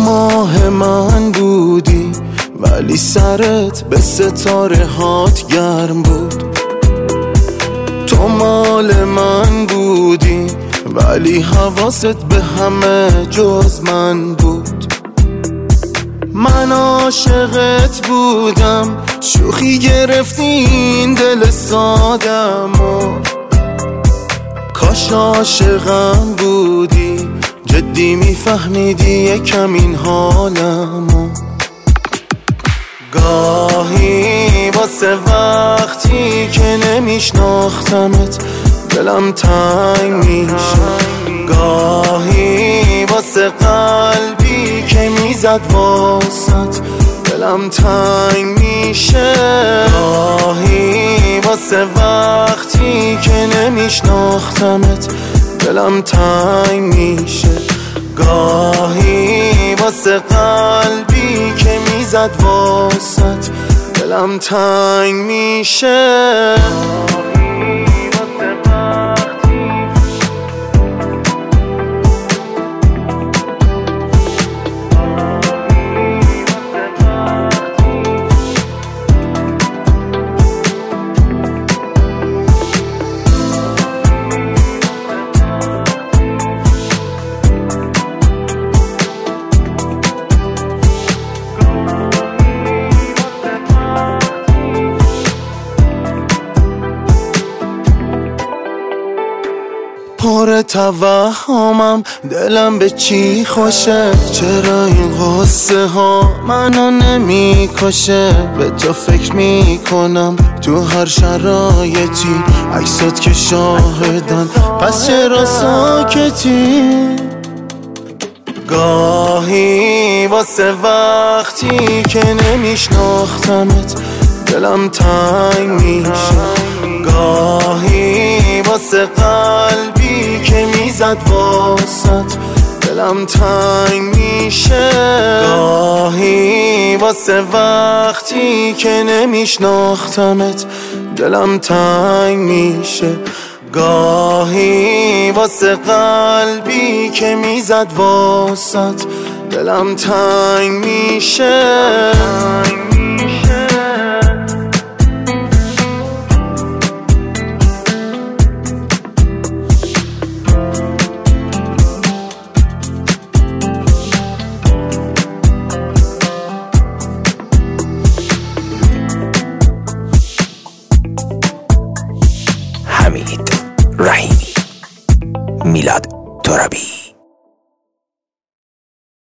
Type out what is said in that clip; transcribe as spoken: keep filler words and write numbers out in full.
ماه من بودی ولی سرت به ستاره هات گرم بود. تو مال من بودی ولی حواست به همه جز من بود. من عاشقت بودم، شوخی گرفتی این دل سادم و کاش عاشقم بودی، جدی میفهمیدی یکم این حالمو. گاهی واسه وقتی که نمیشناختمت دلم تنگ میشه، گاهی واسه قلبی که میزد واسط دلم تنگ میشه، گاهی واسه وقتی که نمیشناختمت دلم تنگ میشه، گاهی واسه قلبی که میزد واسط دلم تنگ میشه. پر توهمم، دلم به چی خوشه، چرا این قصه ها منو نمی کشه. به تو فکر میکنم تو هر شرایطی، عکسات که شاهدن پس چرا ساکتی. گاهی واسه وقتی که نمیشناختمت دلم تنگ میشه، گاهی واسه قلبی که میزد واسط دلم تنگ میشه، گاهی واسه وقتی که نمیشناختمت دلم تنگ میشه، گاهی واسه قلبی که میزد واسط دلم تنگ میشه. حمید رحیمی، میلاد ترابی.